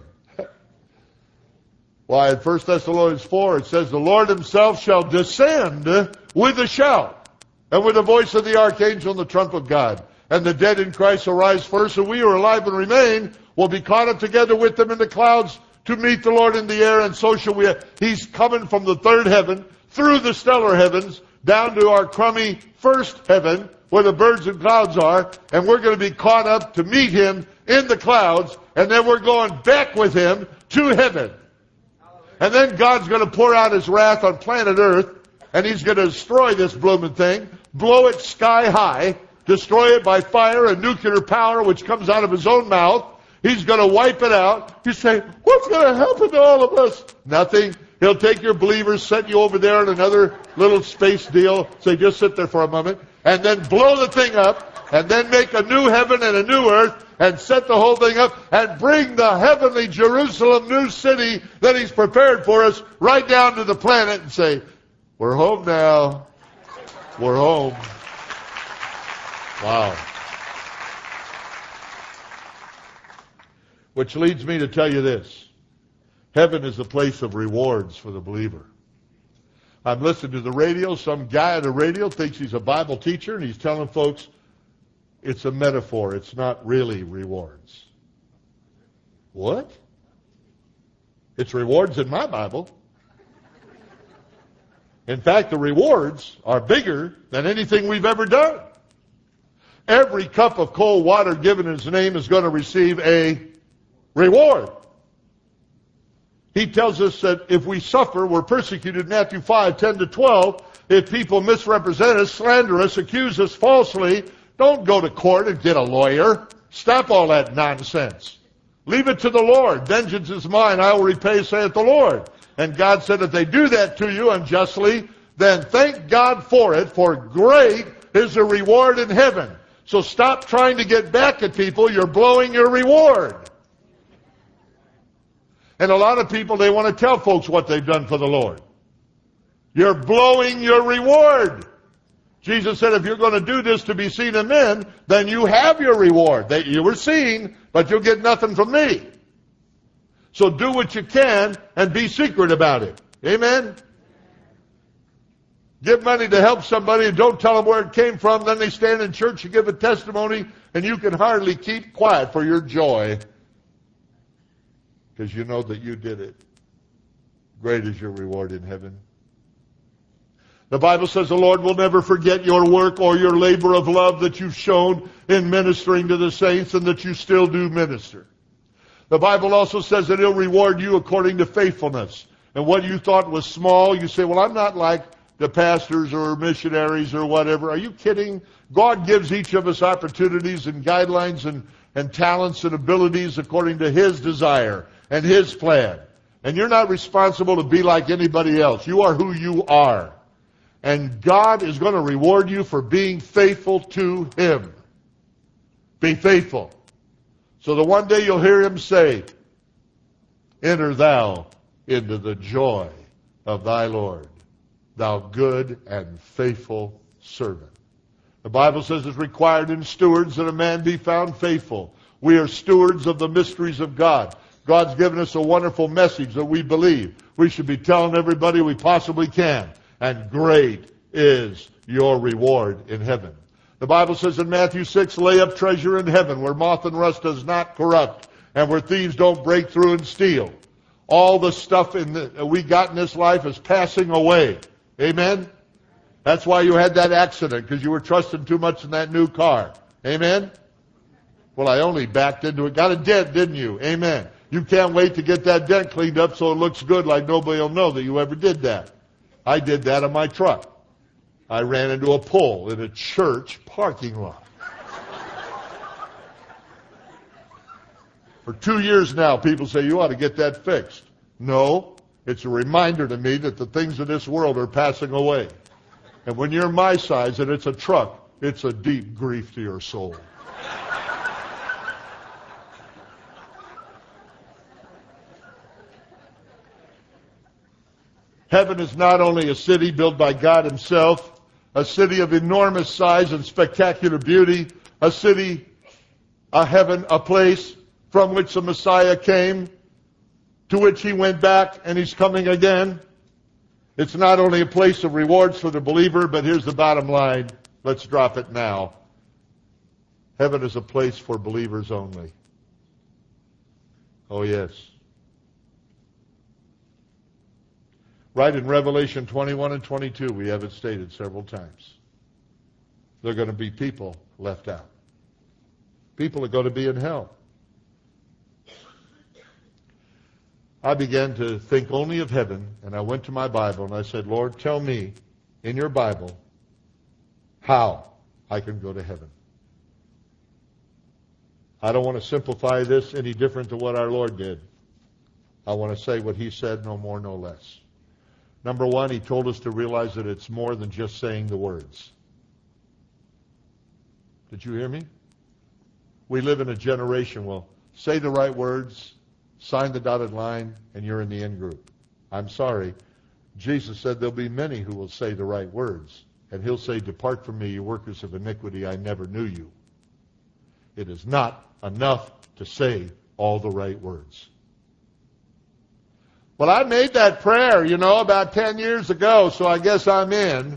Why, in First Thessalonians four, it says, the Lord himself shall descend with a shout, and with the voice of the archangel and the trump of God. And the dead in Christ will rise first, and we who are alive and remain will be caught up together with them in the clouds to meet the Lord in the air, and so shall we. He's coming from the third heaven, through the stellar heavens, down to our crummy first heaven, where the birds and clouds are, and we're going to be caught up to meet him in the clouds, and then we're going back with him to heaven. And then God's going to pour out his wrath on planet Earth, and he's going to destroy this blooming thing, blow it sky high, destroy it by fire and nuclear power, which comes out of his own mouth. He's going to wipe it out. You say, what's going to happen to all of us? Nothing. He'll take your believers, set you over there in another little space deal, say, just sit there for a moment, and then blow the thing up, and then make a new heaven and a new earth, and set the whole thing up, and bring the heavenly Jerusalem new city that he's prepared for us right down to the planet and say, we're home now. We're home. Wow. Which leads me to tell you this. Heaven is a place of rewards for the believer. I'm listening to the radio. Some guy on the radio thinks he's a Bible teacher, and he's telling folks it's a metaphor. It's not really rewards. What? It's rewards in my Bible. In fact, the rewards are bigger than anything we've ever done. Every cup of cold water given in his name is going to receive a reward. He tells us that if we suffer, we're persecuted, Matthew five, ten to twelve. If people misrepresent us, slander us, accuse us falsely, don't go to court and get a lawyer. Stop all that nonsense. Leave it to the Lord. Vengeance is mine, I will repay, saith the Lord. And God said, if they do that to you unjustly, then thank God for it, for great is the reward in heaven. So stop trying to get back at people. You're blowing your reward. And a lot of people, they want to tell folks what they've done for the Lord. You're blowing your reward. Jesus said, if you're going to do this to be seen of men, then you have your reward. That you were seen, but you'll get nothing from me. So do what you can and be secret about it. Amen? Give money to help somebody and don't tell them where it came from. Then they stand in church and give a testimony, and you can hardly keep quiet for your joy. Because you know that you did it. Great is your reward in heaven. The Bible says the Lord will never forget your work or your labor of love that you've shown in ministering to the saints and that you still do minister. The Bible also says that he'll reward you according to faithfulness. And what you thought was small, you say, well, I'm not like the pastors or missionaries or whatever. Are you kidding? God gives each of us opportunities and guidelines and, and talents and abilities according to his desire and his plan. And you're not responsible to be like anybody else. You are who you are. And God is going to reward you for being faithful to him. Be faithful. So that one day you'll hear him say, enter thou into the joy of thy Lord, thou good and faithful servant. The Bible says it's required in stewards that a man be found faithful. We are stewards of the mysteries of God. God's given us a wonderful message that we believe. We should be telling everybody we possibly can. And great is your reward in heaven. The Bible says in Matthew six, lay up treasure in heaven where moth and rust does not corrupt and where thieves don't break through and steal. All the stuff in the, we got in this life is passing away. Amen? That's why you had that accident, because you were trusting too much in that new car. Amen? Well, I only backed into it. Got a dent, didn't you? Amen. You can't wait to get that dent cleaned up so it looks good like nobody will know that you ever did that. I did that on my truck. I ran into a pole in a church parking lot. For two years now, people say, you ought to get that fixed. No, it's a reminder to me that the things of this world are passing away. And when you're my size and it's a truck, it's a deep grief to your soul. Heaven is not only a city built by God himself, a city of enormous size and spectacular beauty, a city, a heaven, a place from which the Messiah came, to which he went back, and he's coming again. It's not only a place of rewards for the believer, but here's the bottom line. Let's drop it now. Heaven is a place for believers only. Oh, yes. Right in Revelation twenty-one and twenty-two, we have it stated several times. There are going to be people left out. People are going to be in hell. I began to think only of heaven, and I went to my Bible and I said, Lord, tell me in your Bible how I can go to heaven. I don't want to simplify this any different to what our Lord did. I want to say what he said, no more, no less. Number one, he told us to realize that it's more than just saying the words. Did you hear me? We live in a generation, well, say the right words, sign the dotted line, and you're in the in group. I'm sorry. Jesus said there'll be many who will say the right words. And he'll say, depart from me, you workers of iniquity, I never knew you. It is not enough to say all the right words. Well, I made that prayer, you know, about ten years ago, so I guess I'm in.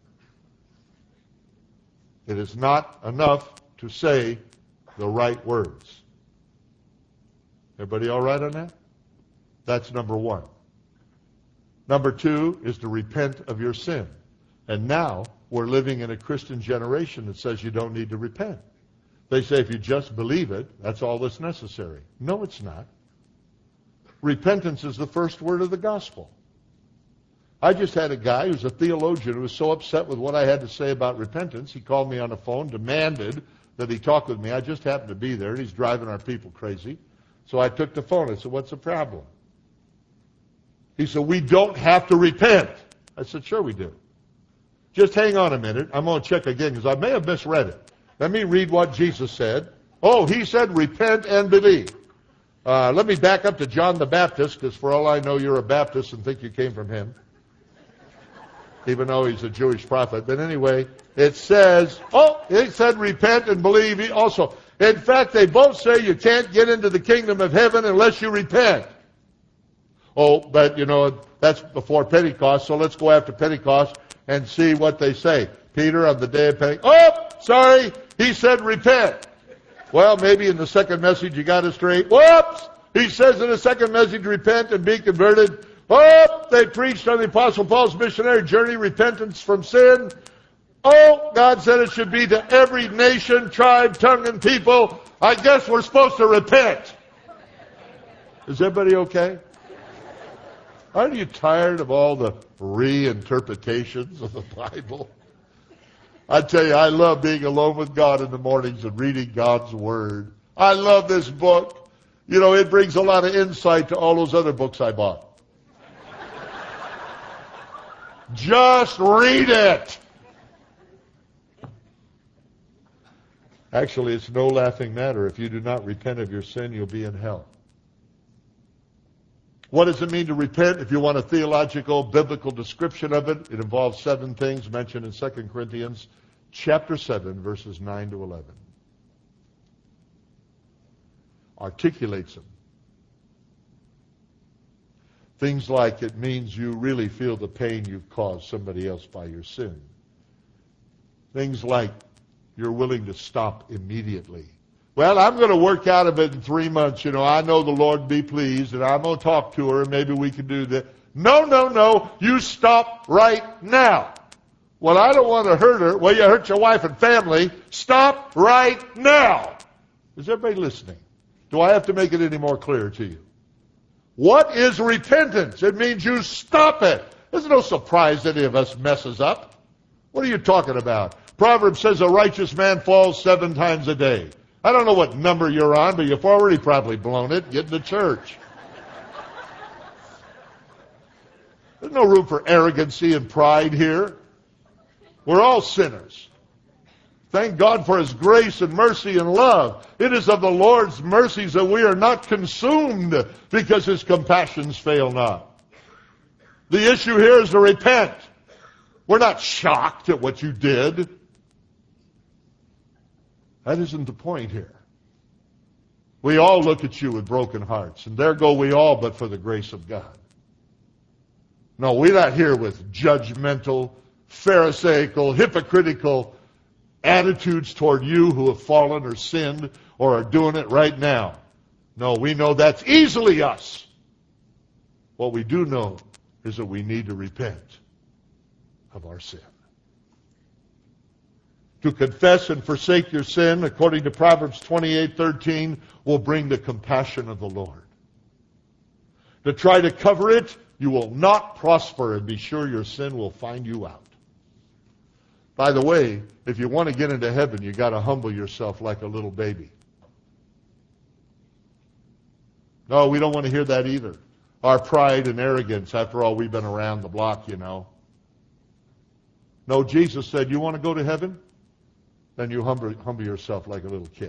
It is not enough to say the right words. Everybody all right on that? That's number one. Number two is to repent of your sin. And now we're living in a Christian generation that says you don't need to repent. They say if you just believe it, that's all that's necessary. No, it's not. Repentance is the first word of the gospel. I just had a guy who's a theologian who was so upset with what I had to say about repentance, he called me on the phone, demanded that he talk with me. I just happened to be there, and he's driving our people crazy. So I took the phone. I said, what's the problem? He said, we don't have to repent. I said, sure we do. Just hang on a minute. I'm going to check again because I may have misread it. Let me read what Jesus said. Oh, he said, repent and believe. Uh, let me back up to John the Baptist, because for all I know, you're a Baptist and think you came from him, even though he's a Jewish prophet. But anyway, it says, oh, it said repent and believe. He also, in fact, they both say you can't get into the kingdom of heaven unless you repent. Oh, but, you know, that's before Pentecost, so let's go after Pentecost and see what they say. Peter, on the day of Pentecost, oh, sorry, he said repent. Well, maybe in the second message you got it straight. Whoops! He says in the second message, repent and be converted. Oh, they preached on the Apostle Paul's missionary journey, repentance from sin. Oh, God said it should be to every nation, tribe, tongue, and people. I guess we're supposed to repent. Is everybody okay? Aren't you tired of all the reinterpretations of the Bible? I tell you, I love being alone with God in the mornings and reading God's Word. I love this book. You know, it brings a lot of insight to all those other books I bought. Just read it. Actually, it's no laughing matter. If you do not repent of your sin, you'll be in hell. What does it mean to repent? If you want a theological, biblical description of it, it involves seven things mentioned in Second Corinthians chapter seven, verses nine to eleven. Articulates them. Things like it means you really feel the pain you've caused somebody else by your sin. Things like you're willing to stop immediately. Well, I'm going to work out of it in three months. You know, I know the Lord be pleased, and I'm going to talk to her, and maybe we can do that. No, no, no. You stop right now. Well, I don't want to hurt her. Well, you hurt your wife and family. Stop right now. Is everybody listening? Do I have to make it any more clear to you? What is repentance? It means you stop it. There's no surprise any of us messes up. What are you talking about? Proverbs says a righteous man falls seven times a day. I don't know what number you're on, but you've already probably blown it. Get to church. There's no room for arrogancy and pride here. We're all sinners. Thank God for His grace and mercy and love. It is of the Lord's mercies that we are not consumed, because His compassions fail not. The issue here is to repent. We're not shocked at what you did. That isn't the point here. We all look at you with broken hearts, and there go we all but for the grace of God. No, we're not here with judgmental, pharisaical, hypocritical attitudes toward you who have fallen or sinned or are doing it right now. No, we know that's easily us. What we do know is that we need to repent of our sin. To confess and forsake your sin, according to Proverbs twenty-eight thirteen, will bring the compassion of the Lord. To try to cover it, you will not prosper, and be sure your sin will find you out. By the way, if you want to get into heaven, you've got to humble yourself like a little baby. No, we don't want to hear that either. Our pride and arrogance, after all, we've been around the block, you know. No, Jesus said, you want to go to heaven? Then you humble, humble yourself like a little kid.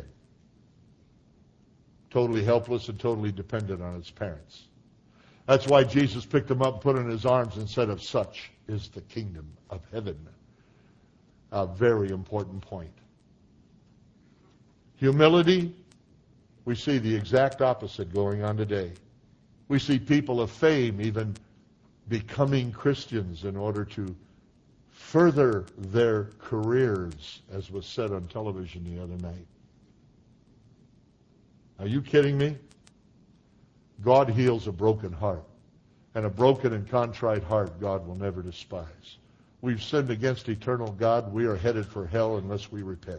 Totally helpless and totally dependent on its parents. That's why Jesus picked him up and put him in his arms and said, of such is the kingdom of heaven. A very important point. Humility, we see the exact opposite going on today. We see people of fame even becoming Christians in order to further their careers, as was said on television the other night. Are you kidding me? God heals a broken heart. And a broken and contrite heart God will never despise. We've sinned against eternal God. We are headed for hell unless we repent.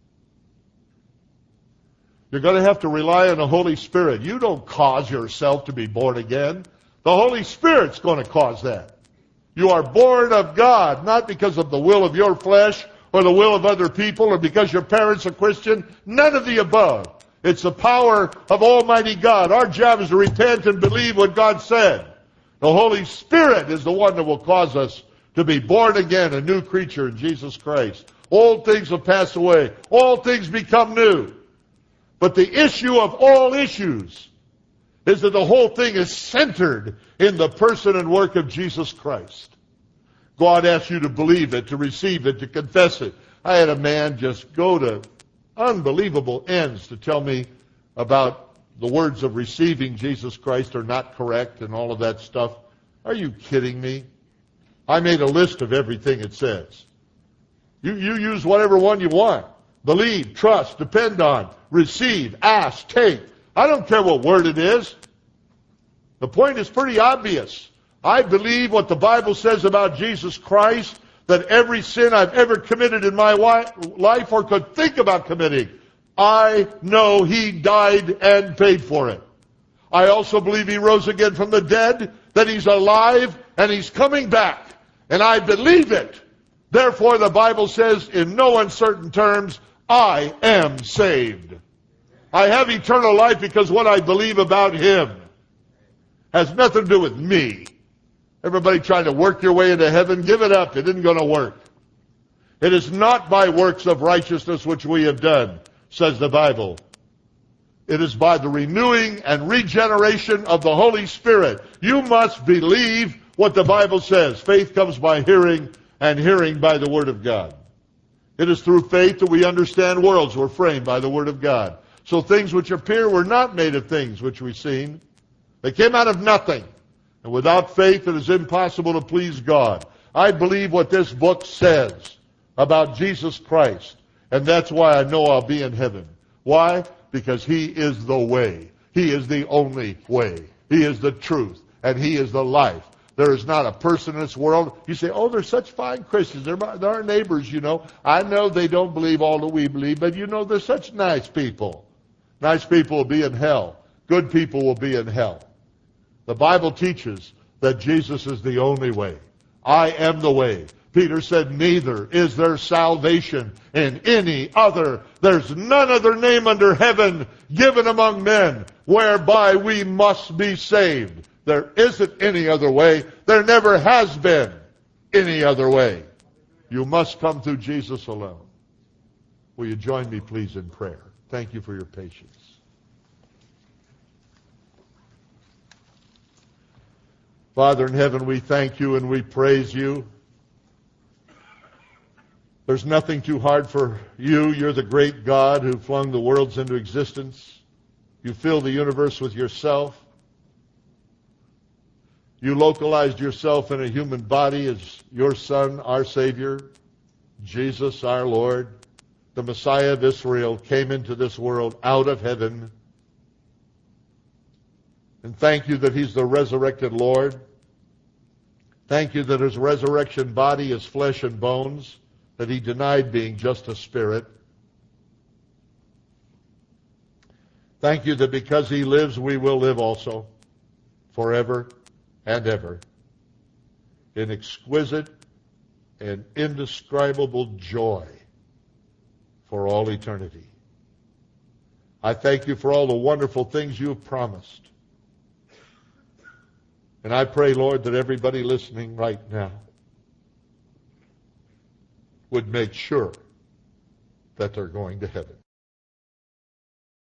You're going to have to rely on the Holy Spirit. You don't cause yourself to be born again. The Holy Spirit's going to cause that. You are born of God, not because of the will of your flesh or the will of other people or because your parents are Christian. None of the above. It's the power of Almighty God. Our job is to repent and believe what God said. The Holy Spirit is the one that will cause us to be born again, a new creature in Jesus Christ. Old things will pass away. All things become new. But the issue of all issues is that the whole thing is centered in the person and work of Jesus Christ. God asks you to believe it, to receive it, to confess it. I had a man just go to unbelievable ends to tell me about the words of receiving Jesus Christ are not correct and all of that stuff. Are you kidding me? I made a list of everything it says. You, you use whatever one you want. Believe, trust, depend on, receive, ask, take. I don't care what word it is. The point is pretty obvious. I believe what the Bible says about Jesus Christ, that every sin I've ever committed in my life or could think about committing, I know He died and paid for it. I also believe He rose again from the dead, that He's alive and He's coming back. And I believe it. Therefore, the Bible says in no uncertain terms, I am saved. I have eternal life because what I believe about Him has nothing to do with me. Everybody trying to work your way into heaven, give it up. It isn't going to work. It is not by works of righteousness which we have done, says the Bible. It is by the renewing and regeneration of the Holy Spirit. You must believe what the Bible says. Faith comes by hearing, and hearing by the Word of God. It is through faith that we understand worlds were framed by the Word of God. So things which appear were not made of things which we've seen. They came out of nothing. And without faith it is impossible to please God. I believe what this book says about Jesus Christ. And that's why I know I'll be in heaven. Why? Because He is the way. He is the only way. He is the truth. And He is the life. There is not a person in this world. You say, oh, they're such fine Christians. They're, my, they're our neighbors, you know. I know they don't believe all that we believe, but you know, they're such nice people. Nice people will be in hell. Good people will be in hell. The Bible teaches that Jesus is the only way. I am the way. Peter said, neither is there salvation in any other. There's none other name under heaven given among men whereby we must be saved. There isn't any other way. There never has been any other way. You must come through Jesus alone. Will you join me, please, in prayer? Thank you for your patience. Father in heaven, we thank you and we praise you. There's nothing too hard for you. You're the great God who flung the worlds into existence. You fill the universe with yourself. You localized yourself in a human body as your Son, our Savior, Jesus, our Lord, the Messiah of Israel, came into this world out of heaven. And thank you that he's the resurrected Lord. Thank you that his resurrection body is flesh and bones, that he denied being just a spirit. Thank you that because he lives, we will live also, forever and ever, in exquisite and indescribable joy for all eternity. I thank you for all the wonderful things you have promised. And I pray, Lord, that everybody listening right now would make sure that they're going to heaven.